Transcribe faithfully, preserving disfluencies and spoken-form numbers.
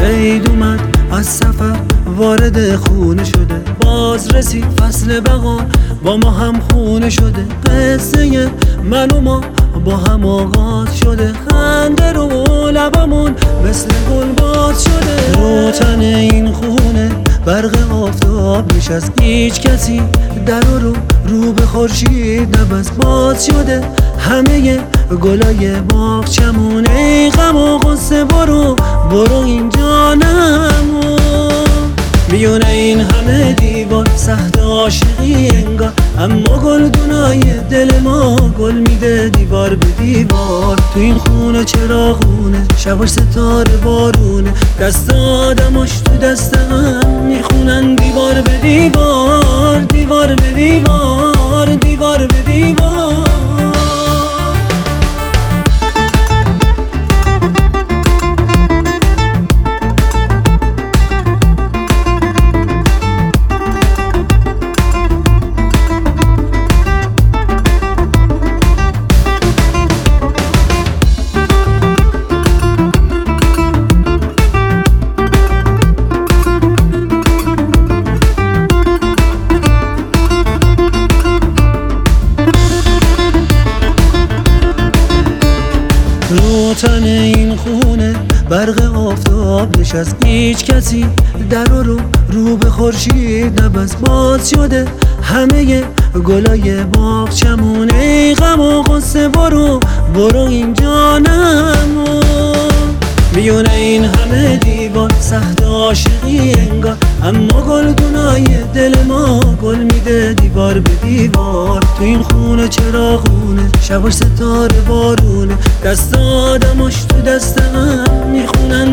عید اومد از سفر وارد خونه شده، باز رسید فصل بهار با ما هم خونه شده. قصه من و ما با هم آغاز شده، خنده رو لبمون مثل گل باز شده. رو تن این خونه برق آفتاب نشست، هیچ کسی در رو رو به خورشید نبست. باز شده همه گلای باغچمون، ای غم و غصه برو برو اینجا نمون. میونه این همه دیوار سخت عاشقی انگار، اما گلدونای دل ما گل میده دیوار به دیوار. تو این خونه چراغونه، شباش ستاره بارونه، دست آدماش تو دست هم میخونن دیوار به دیوار، دیوار به دیوار، دیوار به دیوار. رو تن این خونه برق آفتاب نشست، هیچ کسی در رو رو به خورشید نبست. باز شده همه گلای باغچمون، ای غم و غصه برو برو اینجا نمون. میونه این همه دیوار سخت عاشقی انگار، اما گلدونای دل ما گل میده دیوار به دیوار. تو این خونه چراغونه، شباش ستاره بارونه، دست آدماش تو دست هم میخونن